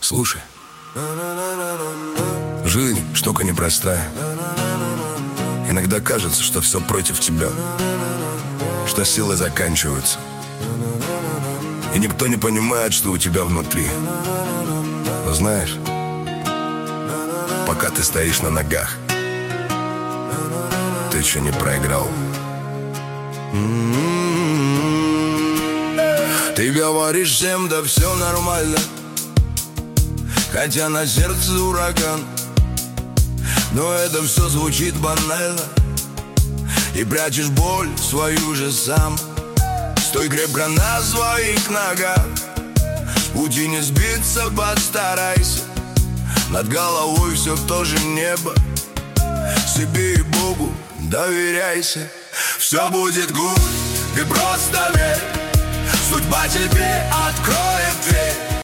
Слушай, жизнь штука непростая. Иногда кажется, что все против тебя, что силы заканчиваются, и никто не понимает, что у тебя внутри. Но знаешь, пока ты стоишь на ногах, ты еще не проиграл. Ты говоришь всем, да все нормально, хотя на сердце ураган. Но это все звучит банально, и прячешь боль свою же сам. Стой крепко на своих ногах, с пути не сбиться, постарайся. Над головой все в то же небо, себе и Богу доверяйся. Все будет good, ты просто верь, судьба тебе откроет дверь.